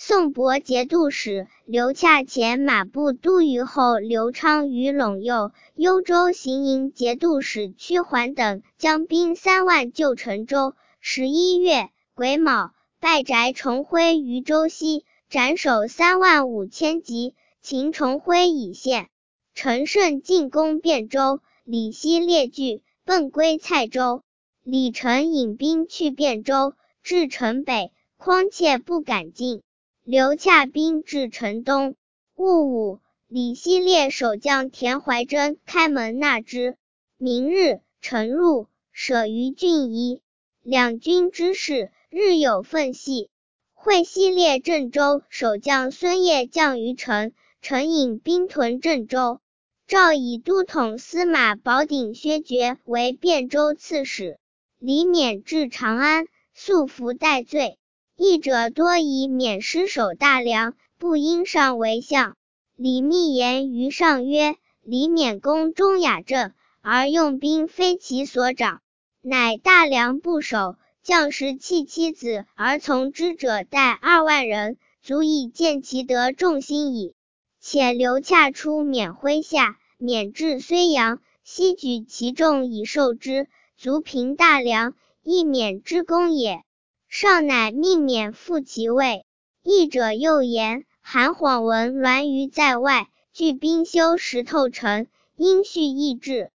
宋伯节度使刘洽遣马步都虞候刘昌于陇右、幽州行营节度使屈桓等将兵3万救陈州。11月癸卯，拜翟重辉于州西，斩首3万5千级，擒重辉以献。陈胜进攻汴州，李希列据，奔归蔡州。李成引兵去汴州，至城北，匡切不敢进。刘洽兵至城东。戊午，李希烈守将田怀真开门纳之。明日，晨入，舍于郡夷。两军之事，日有分隙。会希烈郑州守将孙业将于城，城引兵屯郑州。诏以都统司马保鼎薛觉为汴州刺史。李勉至长安，素服戴罪。议者多以免失守大梁，不应上为相。李密言于上曰：李勉攻中雅镇，而用兵非其所长，乃大梁不守，将士弃妻子而从之者带2万人，足以见其得众心矣。且刘洽出缅麾下，缅至睢阳，悉举其众以受之，足平大梁，亦缅之功也。上乃命免复其位。议者又言，韩晃闻栾瑜在外，聚兵修石头城，应续议制。